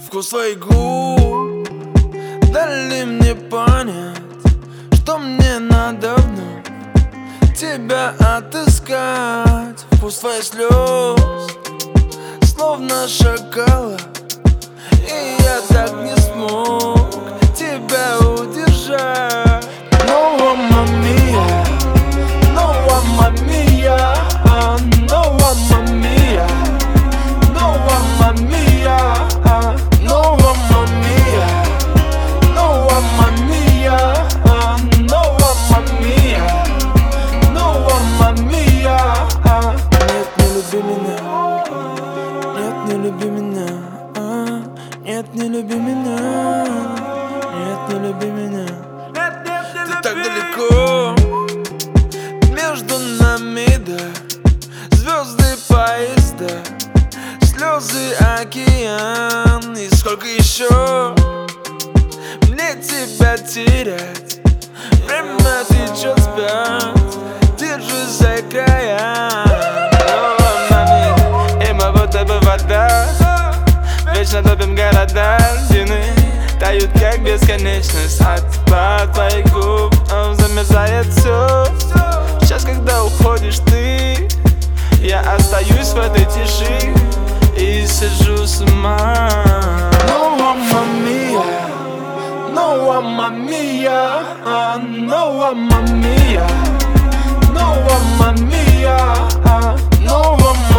Вкус твоих губ дали мне понять, что мне надо вновь тебя отыскать. Вкус твоих слез словно шоколад, и я так не смог тебя удержать. No, mamma mia, no, mamma mia, no, mamma mia, no, mamma mia, no, mamma mia, no, mamma mia, no, mamma mia, no, mamma mia. Нет, не люби меня, нет, не люби меня, нет, не люби меня, нет, не люби меня. Ты так далеко, между нами, да, звезды, поезда, слезы, океан. И сколько еще мне тебя терять? Время течет вспять, держи за края. И мы будто бы вода, вечно топим города. Стены тают как бесконечность, а тепло твоих губ замерзает все. Сейчас, когда уходишь ты, я остаюсь в этой тиши и сижу с ума. No, mamma mia, no, mamma mia, no, mamma mia, no, mamma mia, no, mamma